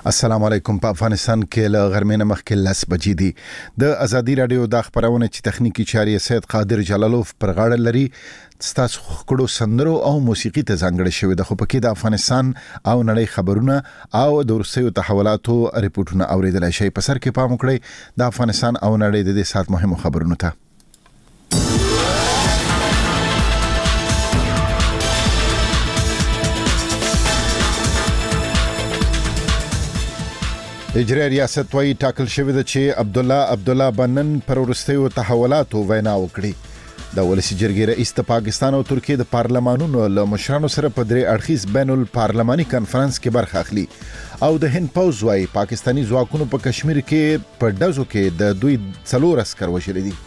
السلام علیکم. په افغانستان کې له غرمې مخکې 10 بجې دي. د ازادي رادیو د خبرونه چې تخنیکی چاري سید قادر جلالوف پر غاړه لري ستاسو خکړو سندرو او موسیقي ته ځانګړی شوی د خو پکې د افغانستان او نړۍ خبرونه او د روسیو تحولاتو ریپورتونه اوریدلای شي. په سر کې پام وکړئ د افغانستان او نړۍ د دې سات مهمو خبرونو ته. اجرایي ریاست وايي ټاکل شوی دی چې عبدالله بنن پر وروستیو تحولاتو وینا وکړي. د ولسی جرګې رئیس د پاکستان او ترکیه د پارلمانونو له مشرانو سره په درې اړخیز بین الپارلماني کانفرنس کې برخه اخلي او د هند پوز وايي پاکستانی ځواکونو په کشمیر کې په ډزو کې د دوی 4 عسكر وژل دي.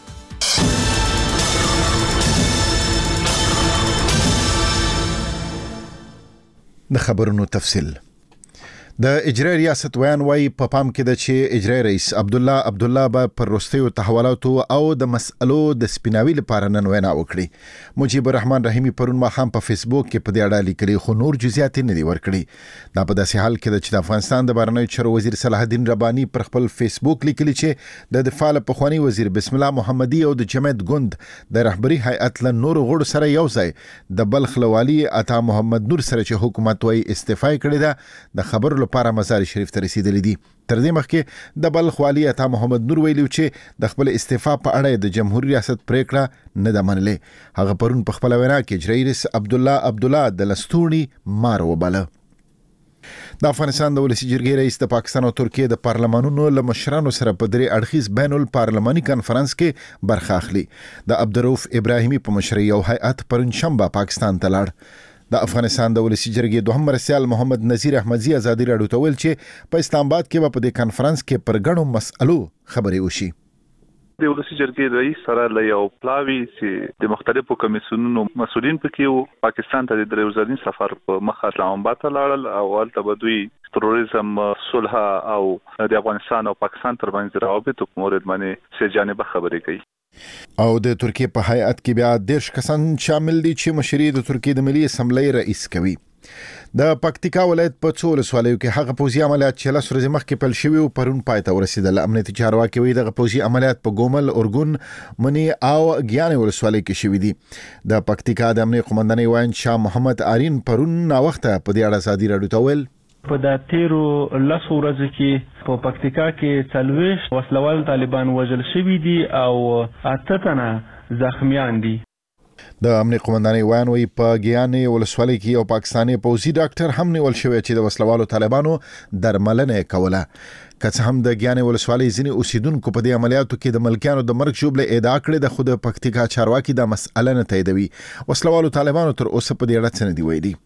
د خبرونو تفصیل. د اجرایي ریاست ویان وايي په پام کې د چې اجرایي رئیس عبدالله به پر وروستیو تحولاتو او د مسئلو د سپیناوي لپاره نن وینا وکړي. مجيب الرحمن رحیمی پرون ماښام په فیسبوک کې په دې اړه لیکلي خو نور جزئیات نه دي ورکړي. دا په داسې حال کې چې د افغانستان د بهرنیو چارو وزیر صلاح الدین رباني پر خپل فیسبوک لیکلي چې د دفاع پخوانی وزیر بسم الله محمدي او د جمعیت ګوند د رهبری هیئت له نور غړو سره یو ځای د بلخ لوالي عطا محمد نور سره چې حکومت وايي استعفا کړې ده د خبر لپاره مزار شریف ته رسیدلې دي. تر دې مخکې د بلخ والي عطا محمد نور ویلي چې د خپل استعفا په اړه د جمهوریت ریاست پریکړه نه ده منلې. هغه پرون په خپل وینا کې اجرایي رئیس عبدالله د لستوڼي مار وباله. د افغانستان د ولسی جرګې رئیس د پاکستان او ترکیه د پارلمانونو له مشرانو سره په درې اړخیز بین الپارلماني کانفرنس کې برخه اخلي. د عبدالرؤف ابراهیمي په مشرۍ یو هیئت پرون شنبه پاکستان ته لاړ. د افغانستان د ولسی جرګې دوهم مرستیال محمد نذیر احمدزي ازادي راډیو ته ویل چې په اسلام آباد کې په دې کانفرنس کې پر غړو مسئلو خبرې وشي. د ولسی جرګې رئیس سره له یو پلاوی چې د مختلفو کمیسیونونو مسؤلین پکې وو پاکستان ته د دریوزرین سفر په مخ اسلام آباد ته لاړل او هلته به دوی تروریزم، صلح او د افغانستان او پاکستان ترمنځ روابط په مورد باندې سه جانبه خبرې کوي. او د ترکیه په هیئت کې بیا 10 کسان شامل دي چې مشري د ترکیه د ملي اسمبلی رئیس کوي. د پکتیکا ولایت په څو ولسوالیو کې هغه پوځي عملیات چې لس ورځې مخکې پیل شوي او پرون پای ته ورسېدل. امنیتي چارواکي وایي دغه پوځي عملیات په ګومل، اورګون، منی او ګیانې ولسوالۍ کې شوي دي. د پکتیکا د امنیت قومندانۍ وایي شاه محمد آرین پرون ناوخته په دې اړه ازادي راډیو ته ویل په د تیرو 10 ورځو کې په پکتیکا کې 40 وسلوال طالبان وژل شوي دي او 8 تنه زخمیان دي. د امنیت قومندانۍ وایي په ګیانې ولسوالۍ کې یو پاکستاني پوځي ډاکټر هم نیول شوی چې د وسلوالو طالبانو درملنه کوله. که څه هم د ګیانې ولسوالۍ ځینې اوسیدونکو په دې عملیاتو کې د ملکیانو د مرګ ژوبله ادعا کړې ده خو د پکتیکا چارواکي دا مسأله نه تاییدوي. وسلوالو طالبانو تر اوسه په دې اړه څه نه دي ویلي.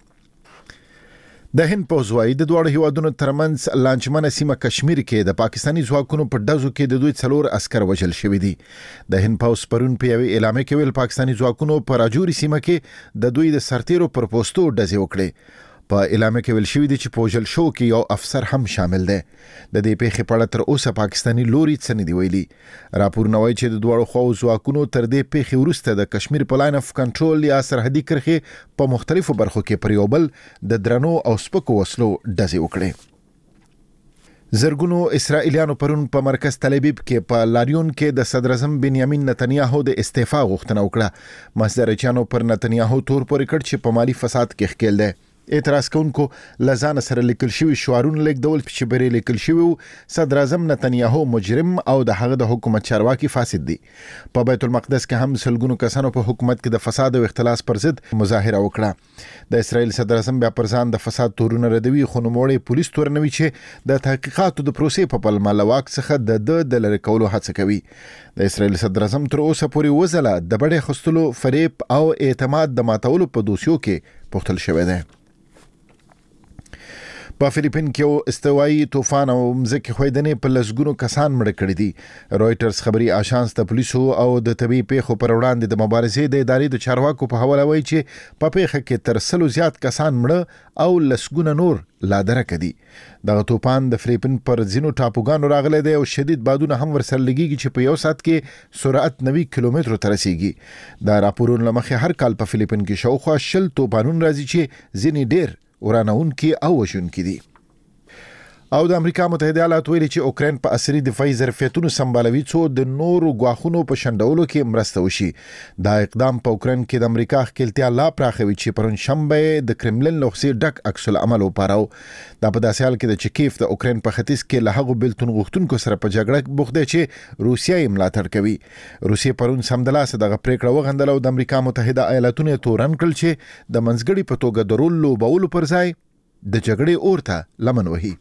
د هند پوځ وايي د دوه هیوادونو ترمنځ لانجمنه سیمه کشمیر کې د پاکستانی ځواکونو په ډزو کې د دوی 4 عسكر وژل شوي دي. د هند پوځ پرون په یوه اعلامیه کې ویل پاکستانی ځواکونو په راجوري سیمه کې د دوی د سرتیرو پر پوسټو ډزې وکړې. په اعلامیه کې ویل شوی دی چې په وژل شو کې یو افسر هم شامل دی. د دې پیښې په اړه تر اوسه پاکستانی لوري څه نه دی ویلي. راپورونه وايي چې د دوه خواو ځواکونو تر دې پیښې وروسته د کشمیر په لاین اف کنټرول یا سرحدي کرښې په مختلفو برخو کې پر یو بل د درنو او سپکو وسلو ډزې وکړې. زرګونو اسرائیلیانو پرون په مرکز تل ابیب کې په لاریون کې د صدر اعظم بنیامین نتنیاهو د استعفا غوښتنه وکړه. مصدرچانو پر نتنیاهو تور پورې کړ چې په مالی فساد کې ښکېل دی. اعتراض کوونکو لزان سره لیکل شوی شعارونه لیکدول چې بری لیکل شوی صدر اعظم نتنیاهو مجرم او د هغه د حکومت چارواکي فاسد دي. په بیت المقدس کې هم سلګونو کسانو په حکومت کې د فساد او اختلاس پر ضد مظاهره وکړه. د اسرائیل صدر اعظم بیا پر ځان د فساد تورونه ردوي خو نوموړی پولیس تورنوي چې د تحقیقاتو د پروسې په پلمه لواک څخه د لری کولو هڅه کوي. د اسرائیل صدر اعظم تر اوسه پورې وزله د بډې خستلو، فریب او اعتماد د ماتولو په دوسیو کې پوښتل شوی دی. په فلیپین کې یو استوایي طوفان او مځکې ښویدنې په لسګونو کسان مړه کړي دي. رویټرز خبري آژانس د پولیسو او د طبي پیښو پر وړاندې د مبارزې د ادارې د چارواکو په حواله وایي چې په پیښه کې تر 100 زیات کسان مړه او لسګونه نور لا درکه دي. دغه طوفان د فلیپین پر ځینو ټاپوګانو راغلی دی او شدید بادونه هم ورسره لګیږي چې په یو ساعت کې سرعت 90 کیلومترو ته رسیږي. دا راپورونه لمخې هر کال په فلیپین کې شاوخوا 10 طوفانونه راځي چې ځینې ډېر ورانونکي او وژونکي دي. او د امریکا متحده ایالات ویلي چې اوکرين په عصري دفاعي ظرفیتونو سمبالوي څو د نورو غواخونو په شندولو کې مرسته وشي. دا اقدام په اوکرين کې د امریکا خپلتیا لا پراخوي چې پرون شنبه د کرملین لوخسي ډک عکس العمل وپاراو. دا په داسې حال کې د چکیف د اوکرين په ختیځ کې له هغو بلتون غوښتونکو سره په جګړه بوخت دي چې روسیه یې ملاتړ کوي. روسیه پرون سمدلاسه دغه پریکړه وغندله او د امریکا متحده ایالاتونو تورن کړل چې د منځګړي په توګه د رول لوبولو پر ځای د جګړې اورته لمن وهي.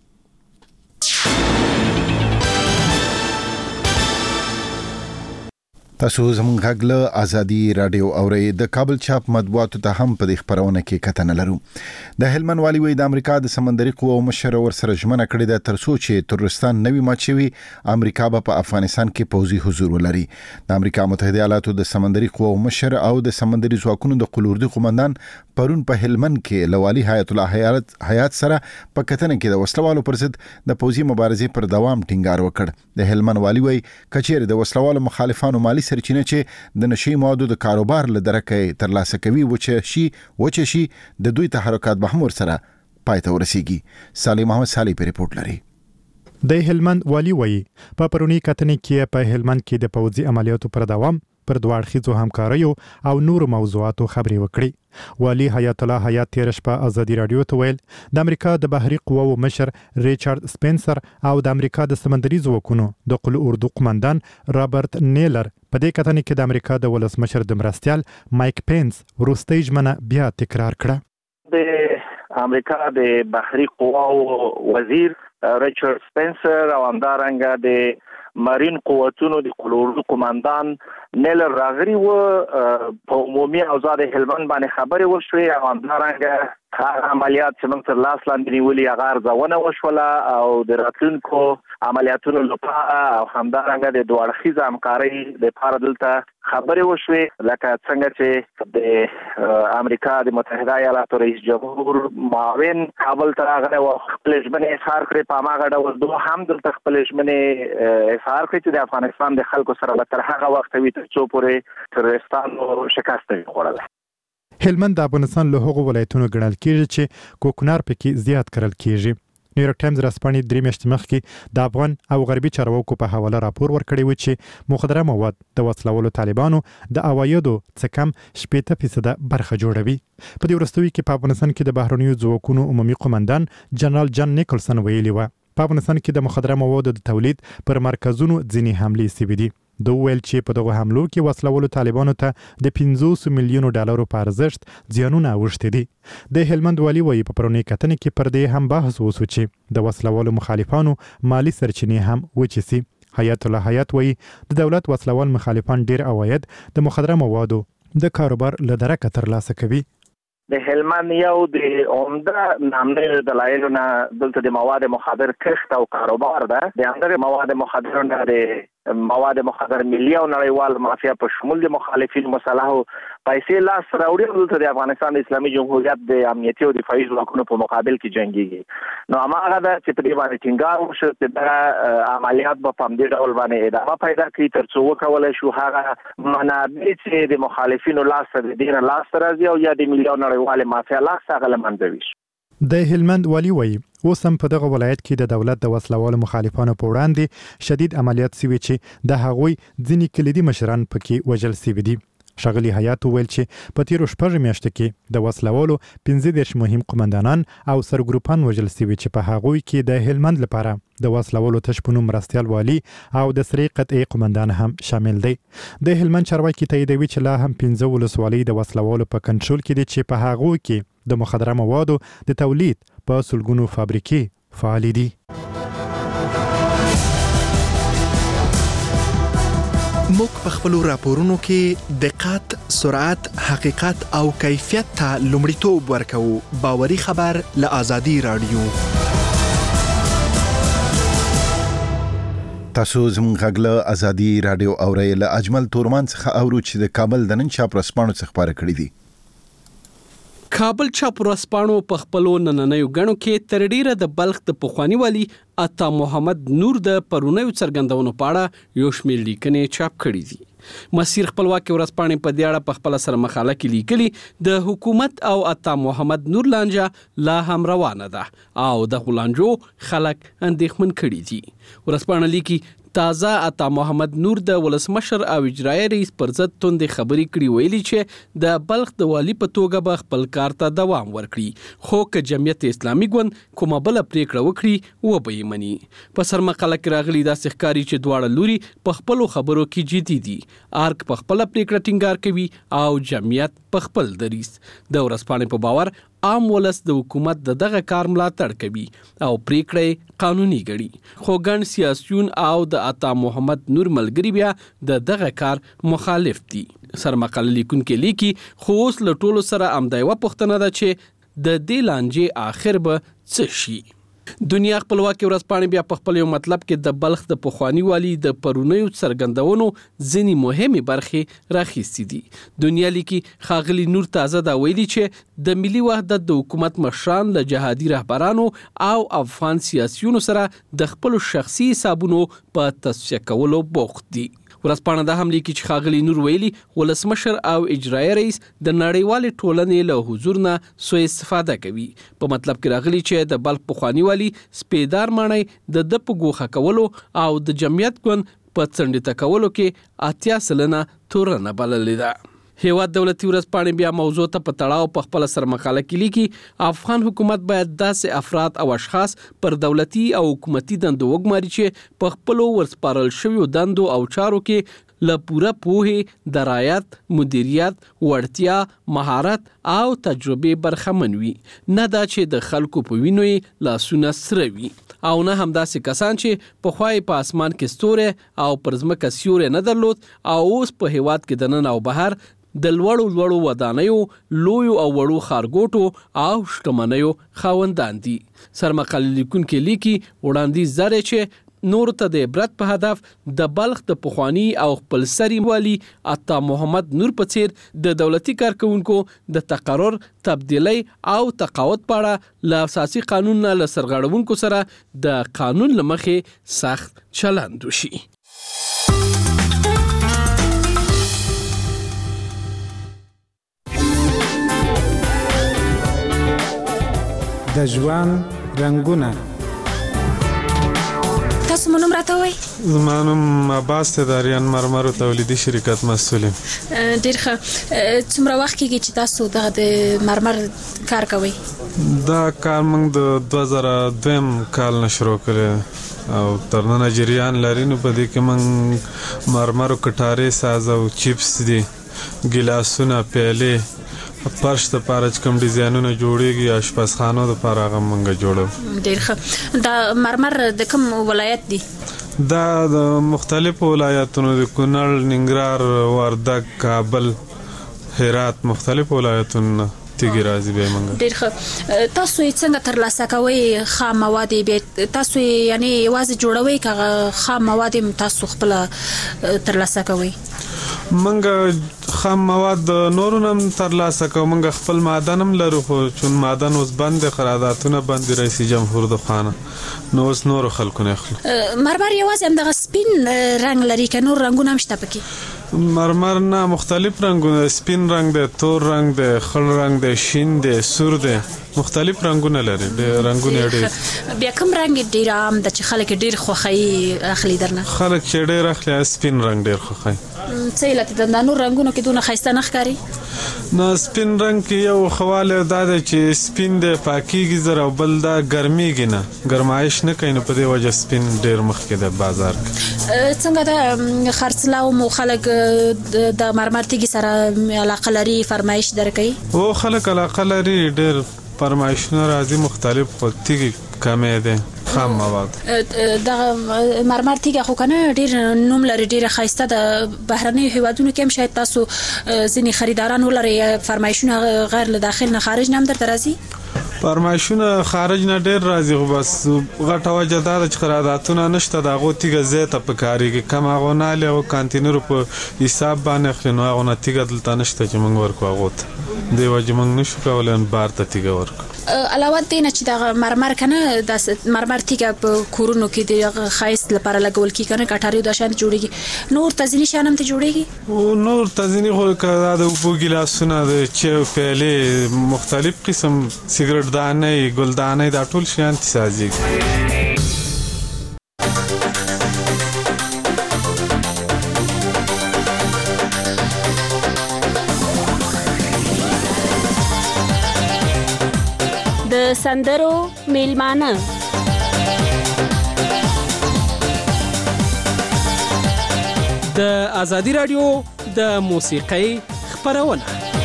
تاسو زموږ غږ له ازادي رادیو اورئ. د کابل چاپ مطبوعاتو ته هم په دې خبرونه کې کتنه لرو. د هلمند والي وی د امریکا د سمندري قوو مشر ور سره ژمنه کړې ده تر څو چې ترورستان نوي ماچوي امریکا به په افغانستان کې پوځي حضور ولري. د امریکا متحده ایالاتو د سمندري قوو مشر او د سمندري ځواکونو د قلوردي قومندان پرون په هلمند کې لوالي حیات الله حیات سره په کتنه کې د وسلوالو پر ضد د پوځي مبارزې پر دوام ټینګار وکړ. د هلمند والي وی کچېر د وسلوالو مخالفانو مالی سرچینه چې د نشي موادو د کاروبار له درکې ترلاسه کوي وچه شي د دوی تحرکات به هم ورسره پای ته ورسیږي. صالح محمد صالح په ریپورت لري. د هلمند والي وایي په پرونی کتنې کې په هلمند کې د پوځي عملیاتو پر دوام پر دوه اړخیزو همکاریو او نورو موضوعاتو خبرې وکړي. والي حیات الله حیات تیر شپه ازادي رادیو ته ویل د امریکا د بحري قواو مشر ریچارډ سپنسر او د امریکا د سمندري ځواکونو د قل اردو قومندان رابرټ نیلر په دې کتنې کې د امریکا د ولسمشر د مرستیال مایک پینس وروستۍ ژمنه بیا تکرار کړه. د امریکا د بحري قواو وزیر ریچارډ سپنسر او همدارنګه د مارین قوتونو د قلوردو قومندان نیلر راغلي و په عمومي اوضاع د هلمند باندې خبرې وشوې او همدارنګه هغه عملیات چې موږ تر لاس لاندې نیولي هغه ارزونه وشوله او د راتلونکو عملیاتونو لپاره او همدارنګه د دوه اړخیزه همکارۍ لپاره دلته خبرې وشوې لکه څنګه چې د امریکا د متحده ایالاتو رئیس جمهور معاون کابل ته راغلی و خپل ژمنې اظهار کړې په هماغه ډول دوی هم دلته خپل ژمنې اظهار کړې چې د افغانستان د خلکو سره به تر هغه وخته وي تر څو پورې ترورستانو شکست وخوړله. هلمند د افغانستان له هغو ولایتونو ګڼل کېږي چې کوکنار پکې زیات کرل کېږي. نیویورک ټایمز رسپانې 3 میاشتې مخکې د افغان او غربي چارواکو په حواله راپور ورکړی و چې مخدره مواد د وسلوالو طالبانو د عوایدو څه کم 80% برخه جوړوي. په دې وروستیو کې په افغانستان کې د بهرنیو ځواکونو عمومي قومندان جنرال جان نیکلسن ویلي و په افغانستان کې د مخدره موادو د تولید پر مرکزونو ځینې حملې سوي دي. دوی ویل چې په دغه حملو کې وسلوالو طالبانو ته د 500 میلیونو ډالرو په ارزښت زیانونه اوښتي دي. د هلمند والي وایي په پرونی کتنې کې پر دې هم بحث وشو چې د وسلوالو مخالفانو مالی سرچینې هم وچې سي. حیات الله حیات وایي د دولت وسلوال مخالفان ډیر عواید د مخدره موادو د کاروبار له درکه ترلاسه کوي. د هلمند یو د عمده نامنه دلایلو نه دلته د مواد مخدر کښت او کاروبار ده. د همدغه مواد مخدر نه د مواد مخدر ملي او نړیوال مافیا په شمول د مخالفین مسلحو پیسې لاس راوړي دلته د افغانستان د اسلامي جمهوریت د امنیتي او دفاعي ځواکونو په مقابل کې جنګيږي. نو هغه ده چې په دې باندې ټینګار وشو چې دا عملیات په همدې ډول باندې ادامه پیدا کړي تر څو وکولای شو هغه منابع چې د مخالفینو لاس ته دینه لاس راځي او یا د ملي او نړیوال مافیا لاس ته لمنځوي. د هلمند والي وایي اوس هم په دغه ولایت کې د دولت د وسلوالو مخالفانو په وړاندې شدید عملیات سوي چې د هغوی ځینې کلیدي مشران پکې وژل سوي دي. ښاغلي حیات ویل چې په تیرو 6 میاشتو کې د وسلوالو 15 مهم قومندانان او سرګروپان وژل سوي چې په هغوی کې د هلمند لپاره د وسلوالو تشپونو مرستیال والي او د سری قطعي قومندان هم شامل دي. د هلمند چارواکي تاییدوي چې لا هم 15 ولسوالۍ د وسلوالو په کنټرول کې دي چې په هغوی کې د مخدره موادو د تولید په سلګونو فابریکې فعال دي. موږ په خپل راپورونو کې دقت، سرعت، حقیقت او کیفیت ته لومړیتوب ورکوو. باوري خبر له ازادي رادیو. تاسو زموږ غږ له ازادي رادیو اورئ. له اجمل تورمان څخه اورو چې د کابل د نن چاپ رسپانو څخه خبره کړې دي. کابل چاپ ورځپاڼو په خپلو نننیو غړو کې تر ډیره د بلخ د پخوانی والي عطا محمد نور د پرونیو څرګندونو په اړه یو شمېر لیکنې چاپ کړې دي. مسیر خپلواکي ورځپاڼې په دې اړه په خپل سره مقاله کې لیکلي د حکومت او عطا محمد نور لانجه لا هم روانه ده او د لانجو خلک اندېښمن کړي دي. ورځپاڼه لیکي تازه عطا محمد نور د ولسمشر او اجرایي رئیس پر ضد توندې خبرې کړي، ویلي چې د بلخ د والي په توګه به خپل کار ته دوام ورکړي، خو که جمعیت اسلامي ګوند کومه بله پریکړه وکړي و به یې مني. په سر مقاله کې راغلي داسې ښکاري چې دواړه لوري په خپلو خبرو کې جدي دي. آرک په خپله پریکړه ټینګار کوي او جمعیت په خپل دریځ. د ورځپاڼې په باور عام ولس د حکومت دغه کار ملاتړ کوي او پریکړه قانوني ګڼي، خو ګڼ سیاسيون او د عطا محمد نور ملګری بیا دغه کار مخالف دي. سرمقاله لیکونکي لیکي خو اوس له ټولو سره همدا یوه پوښتنه ده چې د دې لانجې آخر به څه شي. دنیا خپلواکي ورځپاڼې بیا په خپل یو مطلب کې د بلخ د پخواني والي د پرونیو څرګندونو ځینې مهمې برخې راخیستې دي. دنیا لیکي ښاغلي نور تازه دا ویلي چې د ملي وحدت د حکومت مشران له جهادي رهبرانو او افغان سیاسيونو سره د خپلو شخصي حسابونو په تصفیه کولو بوخت دي. ورځپاڼه دا هم لیکي چې ښاغلي نور ویلي ولسمشر او اجرایي رئیس د نړیوالې ټولنې له حضور نه سوء استفاده کوي. په مطلب کې راغلي چې د بلخ پخواني والي سپیدار ماڼۍ د په ګوښه کولو او د جمعیت ګوند په څنډې کولو کې 80% تورنه بللې ده. هیواد دولتي ورځپاڼې بیا موضوع ته په تړاو په خپل سر مقاله کې لیکي افغان حکومت باید داسې افراد او اشخاص پر دولتي او حکومتي دندو وګماري چې په خپلو ورسپارل شویو دندو او چارو کې له پوره پوهې، درایت، مدیریت، وړتیا، مهارت او تجربې برخمن وي، نه دا چې د خلکو په وینو یې لاسونه سره وي، او نه هم داسې کسان چې پخوا یې په اسمان کې ستوری او پر ځمکه سیوری نه درلود او اوس په هیواد کې دننه او بهر د لوړو ودانیو، لویو او وړو ښارګوټو او شتمنیو خاوندان دي. سرمقاله لیکونکي لیکي وړاندیز زری چې نور ته د عبرت په هدف د بلخ د پخوانی او خپلسري والي عطا محمد نور په څیر د دولتي کارکونکو د تقرر، تبدیلی او تقاعد په اړه له اساسي قانون نه له سرغړونکو سره د قانون له مخې سخت چلند وشي. د ژوند رنګونه. تاسو مونږ راته وای؟ زما نوم عباس تداریان، مرمرو تولیدي شرکت مسؤل یم. ډیر ښه. څومره وخت کېږي چې تاسو د مرمر کار کوئ؟ دا کار موږ د 2002 کال نه شروع کړی او تر ننه جریان لري. نو په دې کې موږ مرمرو کټارې ساز او چیپس دي، ګیلاسونه، پیالې، فرش د پاره چې کوم ډیزاینونه جوړیږي، اشپزخانو د پاره هغه موږ جوړو. ډیر ښه. دا مرمر د کوم ولایت دی؟ دا د مختلفو ولایتونو د کونړ، ننګرهار، وردګ، کابل، هرات، مختلفو ولایتونو تیږي راځي به موږ. ډیر ښه. تاسو یې څنګه ترلاسه کوئ خام مواد؟ تاسو یعنی یوازې جوړوئ که خام مواد تاسو خپل ترلاسه کوئ؟ منګه خام مواد نورو نم ترلاسه کوو، منګه خپل معدن هم لرو، خو چون معدن اوس بند دي، قراردادونه بند دي رئیس جمهور د خانه، نو اوس نورو خلکو نه اخلو. مرمر یوازې همدغه سپین رنګ لري که نور رنګونه هم شته پکې؟ مرمر نه، مختلف رنګونه، سپین رنګ دی، تور رنګ دی، خړ رنګ دی، شین دی، سور دی، مختلف رنګونه لري. رنګونه ډېر. بیا کوم رنګ ډېر عام ده چې خلک ډېر خوښوي اخلي درنه؟ خلک چې ډېر اخلي سپین رنګ ډېر خوښوي. څه علت ده د نور رنګونو کې دونه ښایسته نه ښکاري؟ نو سپین رنګ کې یو خواله دا ده چې سپین دی پاکیږي زر، او بل دا ګرمیږي نه، ګرمایش نه کوي، نو په دې وجه سپین ډېر مخکې ده بازار کې. څنګه د خرڅلاو مو خلک د مرمر تیږي سره علاقه لري، فرمایش درکوي؟ او خلک علاقه لري، ډېر فرمایشونه راځي مختلف، خو تیږي کمې ده خام مواد. دغه مرمر تیږه خو کنه ډېر نوم لري، ډېر ښایسته ده. بهرنیو هیوادونو کې هم شاید تاسو ځینې خریداران ولرئ، فرمایشونه غیر له داخل نه خارج نه هم درته راځي؟ فرمایشونه خارج نه ډېر راځي، خو بس غټه وجه دا ده چې قراردادونه نشته، د هغو تیږه ځای ته پکارېږي، کم هغو نه هلي، هغو کانتینرو په حساب باندې اخلي، نو هغو نه تیږه دلته نشته چې موږ ورکو هغو ته، دې وجې موږ نشو کولی بار ته تیږه ورکو. علاوه دې نه چې د مرمر کنه د مرمر تیګه په کورونو کې د خایست لپاره لګول کی کنه کټاری د شان جوړیږي نور تزینی شانم ته جوړیږي او نور تزینی خو کړه د اوبو ګلاسونه د چایو پیالې مختلف قسم سیګریټ دانه ګلدانه دا ټول شیان سازي د سندرو میلمانه د ازادي رادیو د موسیقۍ خبرونه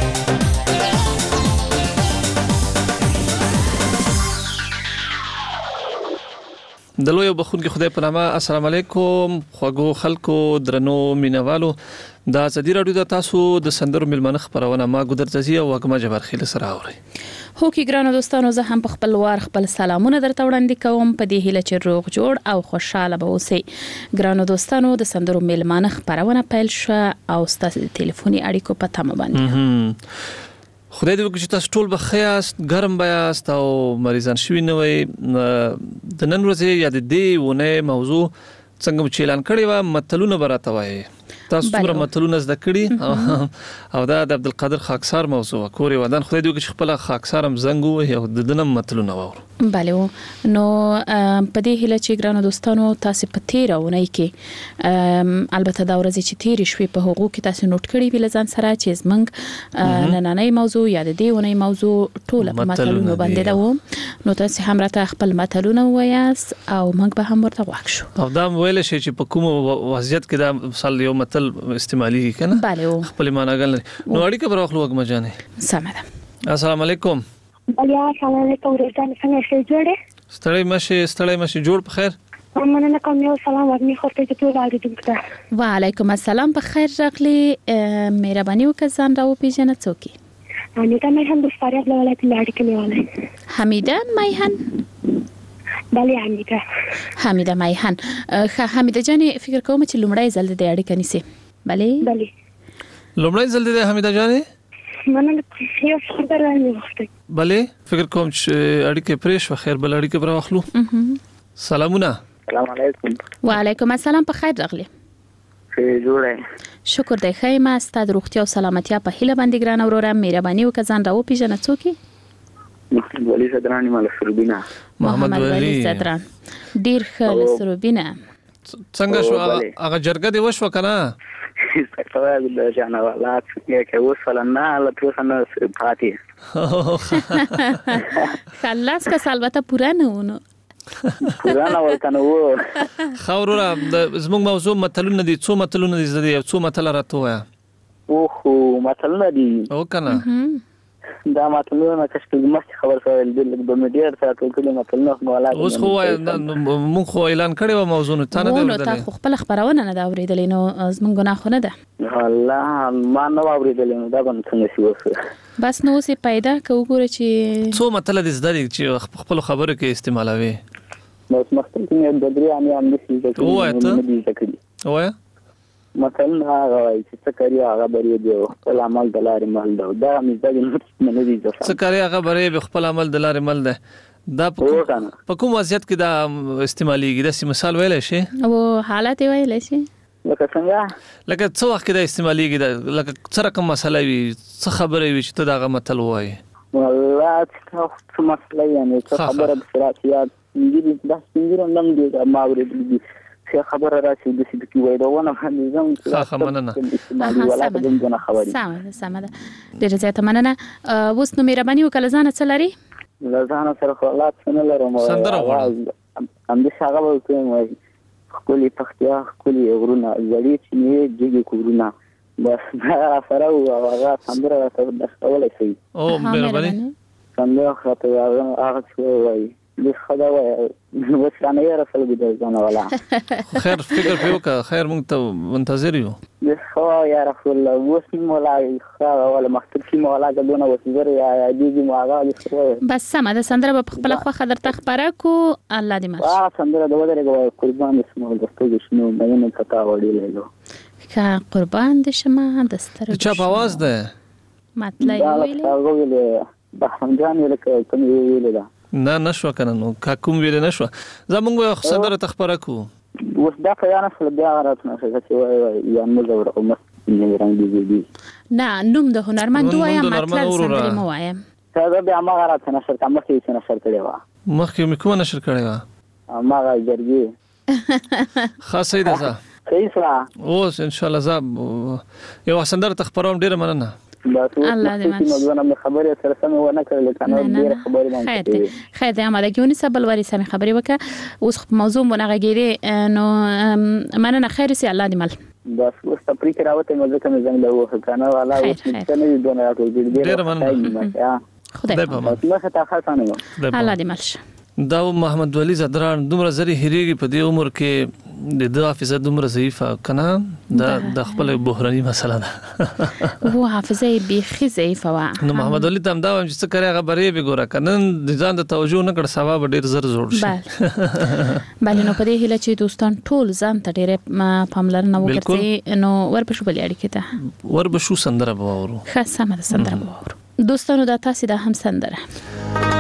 د لوی بخونګي خدای په نامه السلام علیکم خوږو خلکو درنو مینوالو د ازادي رادیو د تاسو د سندرو میلمانه خبرونه ما ګودرځي او وګما جبر خیل سره اوري هو کې ګرانو دوستانو زه هم په خپل وار خپل سلامونه درته وړاندې کوم په دې هیله چې روغ جوړ او خوشاله به اوسئ ګرانو دوستانو د سندرو میلمانه خبرونه پیل شو او ستاسو د ټلیفوني اړیکو په تمه باندې خدای دې وکړي چې تاسو ټول بخیاست ګرم بیاست او مریضان شوي نه وي د نن ورځې یا د دې ونه موضوع څنګه چې اعلان کړی و متلونه براته وایي تاسو څومره متلونه زده کړي او دا د عبدالقادر خاکسار موضوع کوري ودان خدای دې وکړي چې خپل خاکسار هم زنګ وي او د دنم متلونه وور بله نو په دې هیله چې ګرانو دوستانو تاسو په تیرونه کې البته دا ورځ چې تیر شوي په حقوق کې تاسو نوٹ کړی ویل ځان سره چې زمنګ نننۍ موضوع یا د دې ونې موضوع ټول په متلونو باندې دا و نو تاسو هم راته خپل متلونه وایاست او موږ به هم ورته واښو او دا ویل شي چې په کوم وضعیت کې دا مثال یو متل استعمالي کنه بله خپل معناګل نو اړیکه پر واخلو وګم جانې سمه ده السلام علیکم بیا السلام علیکم ورځان څنګه شې جوړه ستړی مشه جوړ په خیر مننه کوم یو سلام ورني خورته چې ټول اړیدونکو ته وعلیکم السلام په خیر راغلی مهرباني وکړئ ځان راو پیژنه څوک حمیده میهن د فاریاب له ولایت لاړ کې نیولای حمیده میهن بله حمیده میهن حمیده جان فکر کوم چې لومړی ځل د اړیکه نیسي بله لومړی ځل د حمیده جان مننه یو خبر راځي وخت بله فکر کوم چې اړیکه پرېښ خیر بل اړیکه پر واخلو سلامونه السلام علیکم وعلیکم السلام په خیر راغلی جوړه شکر دی خیمه ستاسو روغتیا او سلامتیا په هیله باندې ګران اوره مهرباني وکړئ ځان راو پیژنه څوک محمد ولی صدرانی مال سروبینا محمد ولی صدران ډیر ښه سروبینا څنګه شو هغه جرګه دی وشو کنه استغفار بالله جانا والله کې وصلنا لطفنا پاتې خلاص کا سالبته پورا نه ونه پورا ولکنه و خاورونه زموږ موضوع متلونه دي څو متلونه دي زده څو متل راته وایا اوه متلونه دي او کنه دا متلونه کښ مخ خبر سوال د میډیا سره ټول متلونه مولا اوس خو مونږ خو اعلان کړی و موضوع ته نه دی ورته خو خپل خبرونه نه دا اوریدلې نو زمونږ ګناه خو نه ده الله ما نو اوریدلې نو دا باندې څنګه شي بس نو سي پیدا کوګوره چې څو متل دې زده چې خپل خبره کې استعمالوي نو مخکې د درې عام دي چې وای مثلا هغه چې څه کوي هغه بری دی خپل عمل د لارې مل دا مې ځګ نه دی څه کوي هغه بری خپل عمل د لارې مل ده دا په کوم وضعیت کې دا استعماليږي د مثال ویل شي او حالت ویل شي لکه څنګه لکه څو وخت کې دا استعماليږي لکه څه رقم مسله وي څه خبره وي چې ته دا متل وایي والله څه مسله یعنی څه خبره د سراتيات دې د څنګه نن دې ما ورېدلې خبره راشي د سې کې وای دا ونه باندې زم ښه مننه ولا دغه خبري سم ده ډیره زیاته مننه اوس نو مهرباني وکړه ځان څه لري ځان سره خلاص نه لرم سندره ام دې څنګه وکړم خولي پختیا خولي غرونه زړی چې نه جګي کورونه بس دا سره او هغه سندره راته د خولای شي او مهرباني سندره خاطر هغه څه وای د خدا وای وسانه یې رسول دي ځنه ولا خیر فکر پیوکا خیر مونږ ته منتظر یو د خو یا رسول الله وسم مولا خا ولا مختل کی مولا غدونه وسزر یا دیږي مولا بس سم ده سندره په خپل خو خبر تخبره کو الله دې ماشي سندره د ودرې قربان اسمه د ستوګ شنو مینه کتا وړي له کا قربان دې شمه د ستر چا په आवाज ده مطلب ویلې بهمن جان لکه کوم ویل دا نه نشو کنه نو کوم ویل نشو زمونږ صدر تخبره کو اوس دا پیانه خپل بیا راتنه چې یا مزور او مست رنګ دي نه نوم د هنرمند وایم مطلب سندري مو وایم دا بیا ما راتنه نشر کوم څه نشر کړی و مخکې کوم نشر کړی و ما جرګي خاصه ده اوس ان شاء الله زاب یو سندر تخبروم ډیره مننه الله دې مانه خبرې سره سم و نه کړل کنه ډیره خبرې مانه خیر دې اماده کیونی سبل وری سم خبرې وکړه اوس موضوع مونږه غیره نو مننه خیر سي الله دې مل بس اوس تپری کراوته مزه کوم زنګ له وخت کنه والا اوس نه دونه راټول ډیره مننه خدای په ما ته خاصانه الله دې مل دا محمد ولی زدران دومره زری هریږي په دې عمر کې د حافظه دومره ضعیفه کنه د خپل بحراني مسله ده هو حافظه بيخي ضعیفه وا نو محمد ولی تم دا چې څه کوي خبرې به ګوره کنه د ځان د توجه نه کړ ثواب ډیر زر جوړ شي بل نو په دې هله چې دوستان ټول ځان ته ډیر پاملرنه وکړي نو ورپښو بل اړیکه ته ورپښو سندره بوورو خاصه مده سندره بوورو دوستانو دا تاسو د هم سندره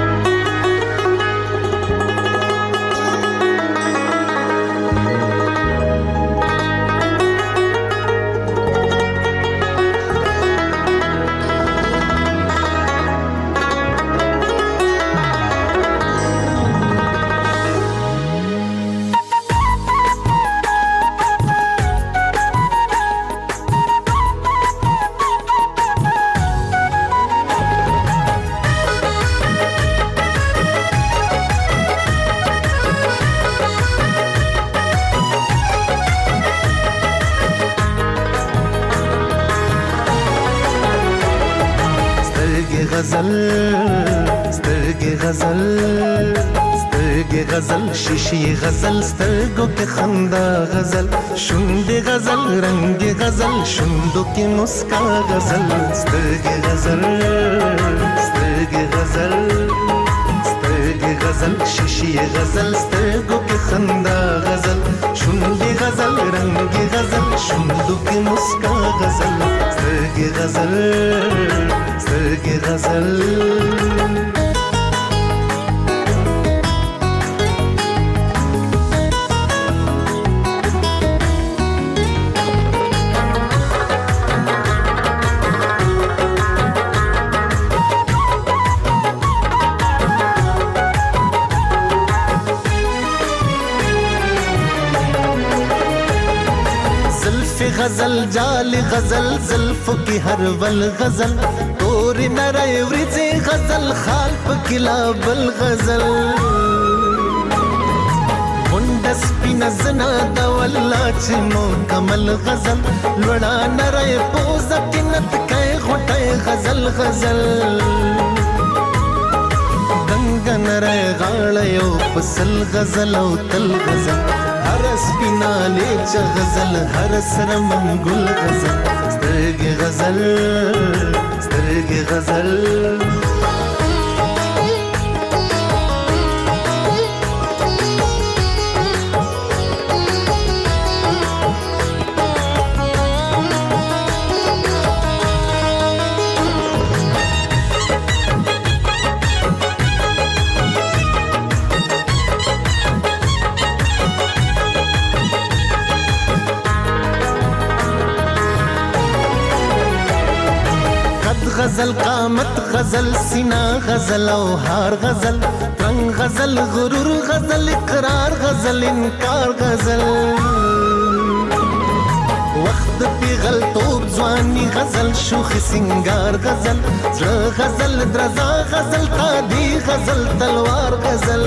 غزل شیشی غزل سترګو کې خندا غزل شونډې غزل رنگ غزل شونډو کې مسکا غزل سترګې غزل غزل شیشی غزل سترګو کې خندا غزل شونډې غزل رنگ غزل شونډو کې مسکا غزل سترګې غزل غزل جال غزل زلفو کی هر ول غزل تور نری ورځي غزل خال پکلا بل غزل وندس پینزنا د ولا چې مو کمل غزل لړا نری پوز کینت کای غټه غزل دنګ نری غاړ یو پسل غزل او تل غزل هر سپیناله چ غزل هر سر منګل غزل سترګې غزل غزل قامت غزل سینا غزل او هار غزل رنگ غزل غرور غزل اقرار غزل انکار غزل وخت پیغل توب ځواني غزل شوخ سنگار غزل غزل درزا غزل قادی غزل تلوار غزل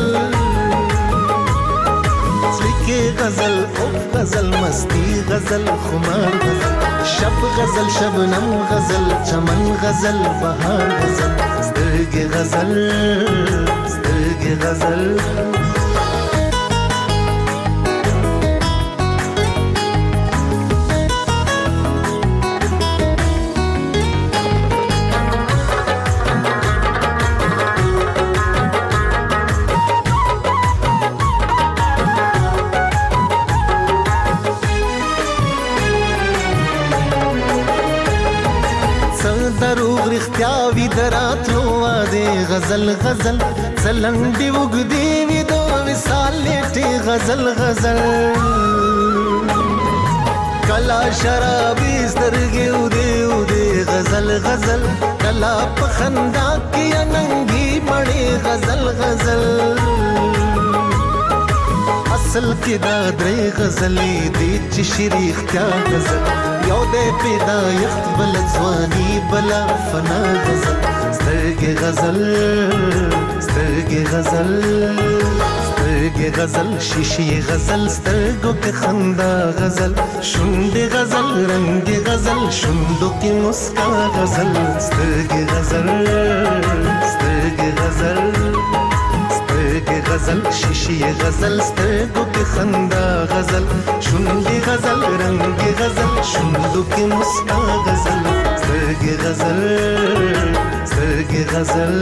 سلیکه غزل اوف غزل مستی غزل خمار غزل شب غزل شبنم غزل چمن غزل بهار غزل سترګې غزل دروغ رښتیا وی دراتلو غزل غزل سلنډي وګدي وي دو وصال لټي غزل غزل کلا شرابي سترګي ودي غزل غزل کلا پخندا کې ننګي مړي غزل غزل اصل کې دا درې غزلې دي چې شریخ کیا غزل یو دې پیدا یخت بل ځواني بلا فنا غزل سترګې غزل سترګې غزل سترګې غزل شیشې غزل سترګو کې خندا غزل شونډې غزل رنگ غزل شوندو کې مسکا غزل سترګې غزل سترګې غزل سترګې غزل شیشې غزل سترګو کې خندا غزل شونډې غزل رنگ غزل شوندو کې مسکا غزل سترګې غزل سترګې غزل.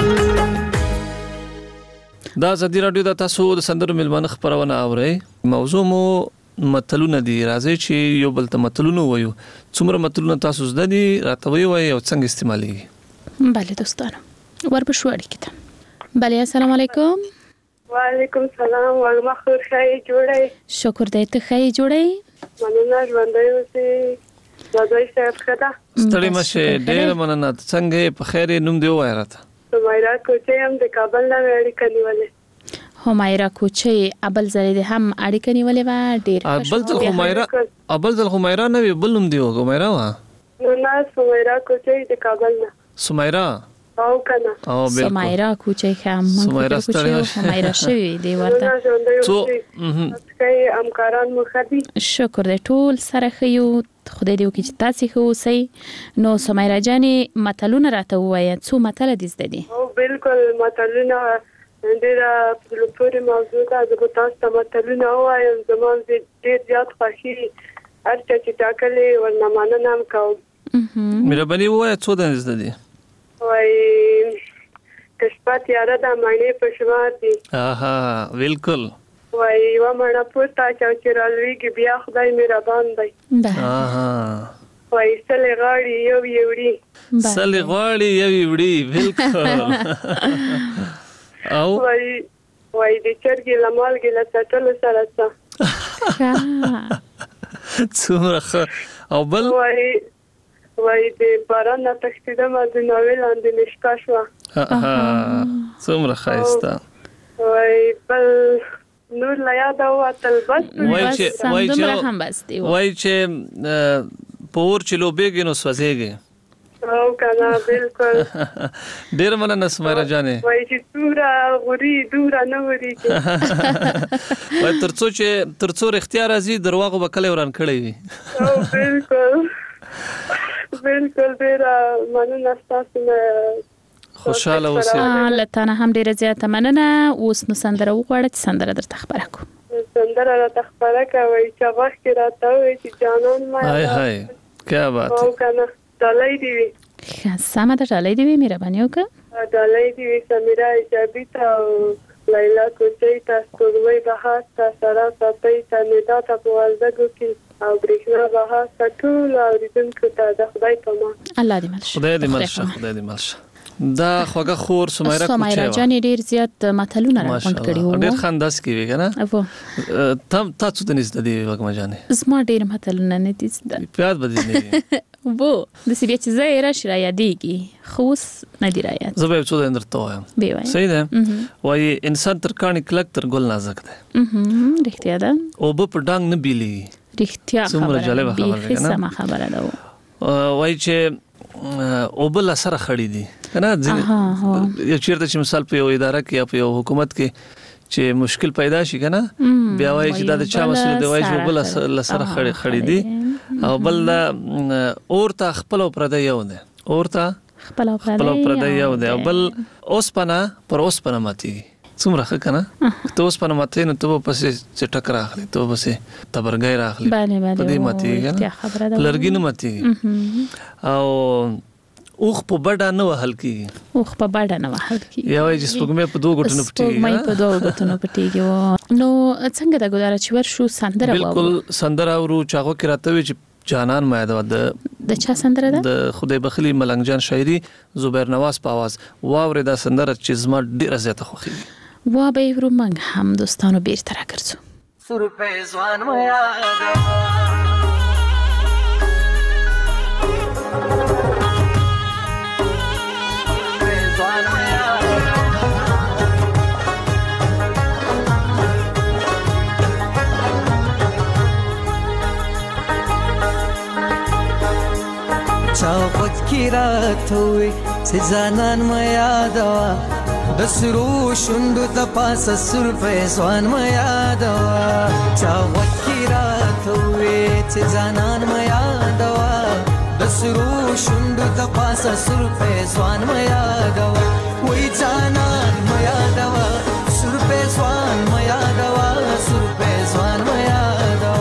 دا ازادي رادیو د تاسو د سندرو ملمنه خبرونه اورئ. موضوع مو متلونه دي. راځي چې یو بل ته متلونه وایو. څومره متلونه تاسو زده دي راته وایي او څنګه استعمالي؟ بله دوستانو وربشو اړیکې ته. بله السلام علیکم. وعلیکم السلام. وګما خور خای جوړی. شکر دې ته خای جوړی. مننه ژوندۍ اوسې. زادوی صاحب خدا. ستړي مشه ډېر مننه. څنګه په خیر نوم دی وای راته؟ همایرا کوچې هم د کابل نه اړیکه نیولې. همایرا کوچې ابل زری هم اړیکه نیولې و ډېر. ابل ځل همایرا نه وی بل نوم دی همایرا وا. نو نه همایرا کوچې د کابل نه. سمیرا او کنه. او بالکل. سمیرا کوچې هم سمیرا ستړي همایرا شوی دی ورته. څو همکاران مو خدي. شکر دې ټول سره خيو. خدای دې وکړي چې تاسو خو اوسئ. نو سمیرا جانې متلونه راته ووایه. څو متل دې زده دي؟ او بالکل متلونه ډېره پورې موضوع ده. زه به تاسو ته متلونه ووایم. زما ډېر زیات خوښي هر چا چې ټاکلې ورنه مننه هم کوم. مهرباني ووایه څو دانې زده دي؟ وایي که شپه تیاره ده مڼې په شمار دي. اها بالکل. وای یو مړه پورته چې رالویږي بیا خدای مهربان دی. اها وای سلې غاړي یو یوړي. سلې غاړي یو یوړي بالکل. او وای د چرګې لمالګې له سټلو سره څه څومره او بل وای د باران نه تښتېدم د ناوې لاندې مې شپه شوه. څومره ښایسته. وای بل نور لا یاد او تل بس وای چې پور چلو بیګ نو سوځيږي. او کنه بالکل. ډیر مننه سمیرا جانې. وای چې تورا غوري دورا نه وري. وای ترڅو اختیار ازي درواغو وکړې وران کړې وي. او بالکل بالکل ډیر مننه تاسو نه. خوشاله اوسئ. لته هم ډیره زیاته مننه. اوس نو سندره وغواړه چې سندره درته خبره کوم. سندره راته خبره کوي چې وخت راته وي چې جانان ما. هاي هاي کیا بات. او کنه ډالۍ دی وي. سمه ده ډالۍ دی وي. مهرباني وکړه. ډالۍ دی وي سمیرا ایجابي ته لیلا کوچې ته سپوږمۍ بهار ته سره ساتي ته ندا ته په وردګو کې او برېښنا بهار ته ټول اوریدونکو ته د خدای په امان. الله دې ملشه. خدای دې ملشه. خدای دې ملشه. دا خوګه خور سمیرا کوچې. سمیرا جانې ډیر زیات متلونه راغونډ کړي وو. ډیر خنداس کیږي کنه. تاسو ته نږدې دی وګما جانې. زما ډیر متلونه نه دي. پیاد بدی نه. وو د سی بیا چې زه راشي را یادېږي خوس نه دی را یاد. زه به څه درته وایم. صحیح ده. وای انسان تر کانی کلک تر ګل نازک ده. رښتیا ده. او په ډنګ نه بیلی. رښتیا خبره ده. سم خبره ده. وای چې او بل سره خړې دي کنه. یو چیرته چې مثال په یو اداره کې یا په یو حکومت کې چې مشکل پیدا شي کنه بیا وای چې دا د چا مسله دی. وای چې بل سره خړې دي او بل اورته خپل پردی یو ده. اورته خپل پردی یو ده. او بل اوسپنه پر اوسپنه ماتي. څومره ښه کنه. ته اوسپنه ماتي نو ته پسې چټک راخلي. ته پسې تبرګای راخلي. په دې ماتي کنه. لرګي نه ماتي. او اوخ په بډا نه وهل کیږي. اوخ په بډا نه وهل کیږي. یا وای چې سپوږمۍ په دوه غټونو پټيږي. سپوږمۍ په دوه غټونو پټيږي. نو څنګه د ګدار چې ورشو سندره واو. بالکل سندره ورو چاغو کې راته وي چې جانان ما یادوا د چا سندره ده؟ د خدای بخلی ملنګ جان شاعري زبیر نواز په आवाज واوري دا سندره چې زما ډیره زیاته خوښیږي. وا به ورو منګ هم دوستانو بیرته راګرځو. سر په ځوان ما یاد چاوت کی رات ہوئی سے زانان ما یادوا د سرو شوندو د پاسه سر په ځوان ما یادوا چاوت کی رات ہوئی سے زانان ما یادوا د سرو شوندو د پاسه سر په ځوان ما یادوا وای زانان ما یادوا سر په ځوان ما یادوا سر په ځوان ما یادوا